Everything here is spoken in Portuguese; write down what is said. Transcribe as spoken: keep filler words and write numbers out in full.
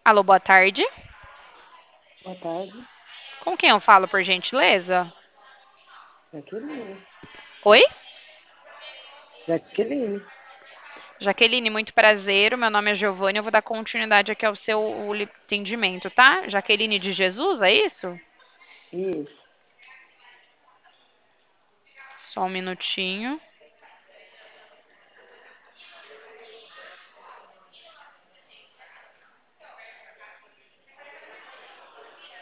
Alô, boa tarde. Boa tarde, Com quem eu falo, por gentileza? Jaqueline. Oi? Jaqueline, Jaqueline, muito prazer. O meu nome é Giovanni. Eu vou dar continuidade aqui ao seu li- atendimento, tá? Jaqueline de Jesus, é isso? isso. Só um minutinho.